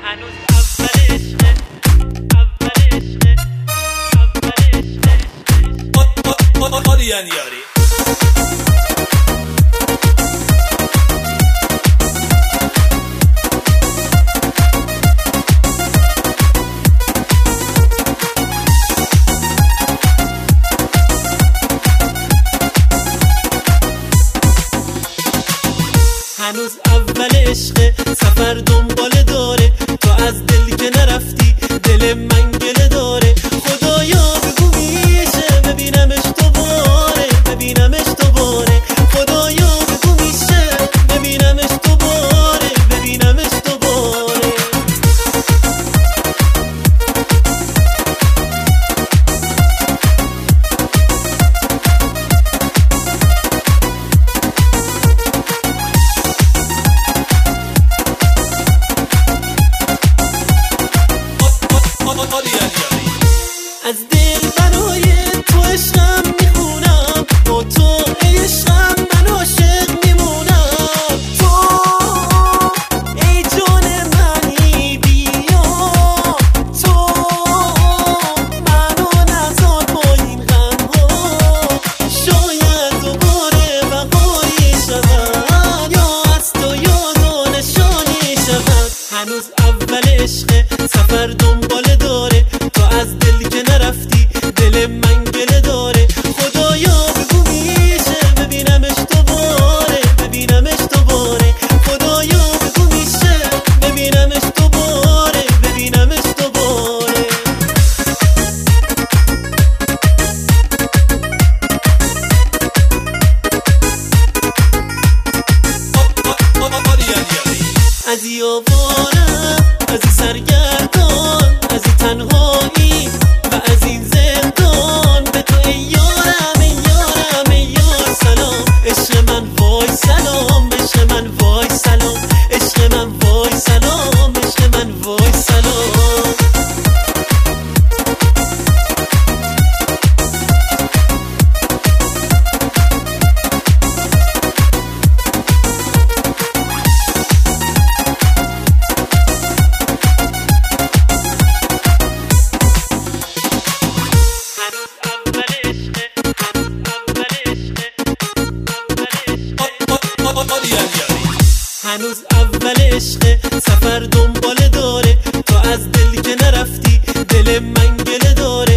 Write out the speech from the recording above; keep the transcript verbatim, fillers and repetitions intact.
هنوز اول عشقه اول عشقه اول عشقه آریان یاری. هنوز اول عشقه، سفر دنبال داره، تو از دل که نرفتی دل من گله داره. خدایا بگو میشه ببینمش دوباره، ببینمش دوباره. خدایا بگو میشه ببینمش دوباره، ببینمش دوباره. از دل برای تو عشقم میخونم، با تو عشقم من عاشق میمونم. تو ای جان منی بیا، تو منو نذار با این غم ها. شاید دوباره بهاری شود، یا از تو یاد و نشانی شود. هنوز اول عشقه، سفر دنبال داره، تو از دل که نرفتی دل من گله داره. خدایا بگو میشه ببینمش دوباره، ببینمش دوباره. خدایا بگو میشه ببینمش دوباره، ببینمش دوباره. از این آوارم، از این سرگردان، از این تنهایی و از این زندان، به تو ای یارم ای یارم ای یار سلام. عشق من وای سلام، عشق من وای سلام، عشق من وای سلام، عشق من وای سلام. هنوز اول عشقه، سفر دنبال داره، تو از دل که نرفتی دل من گله داره.